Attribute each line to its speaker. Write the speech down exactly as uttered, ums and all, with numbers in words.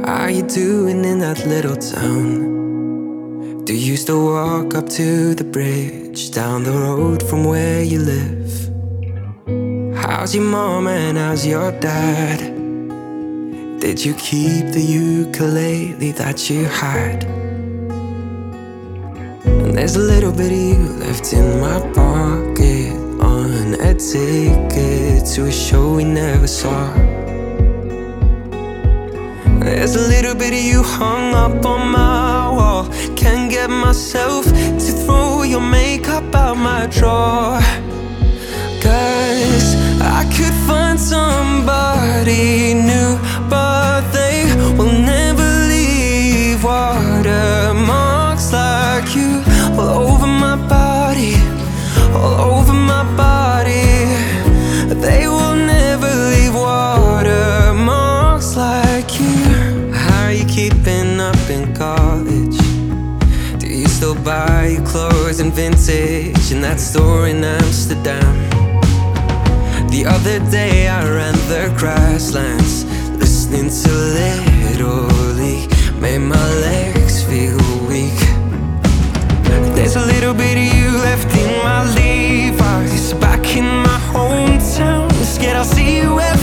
Speaker 1: are you doing in that little town? Do you still walk up to the bridge down the road from where you live? How's your mom and how's your dad? Did you keep the ukulele that you had? And there's a little bit of you left in my pocket on a ticket to a show we never saw. There's a little bit of you hung up on my wall. Can't get myself to throw your makeup out my drawer. Cause I could find somebody new, but they will never leave watermarks like you all over my body, all over my body. They will never leave watermarks like you. How are you keeping up in college? Do you still buy your clothes in vintage in that store in Amsterdam? The other day I ran the grasslands, listening to Little League, made my legs feel weak. There's a little bit of you left in my Levi's, back in my hometown. Scared I'll see you ever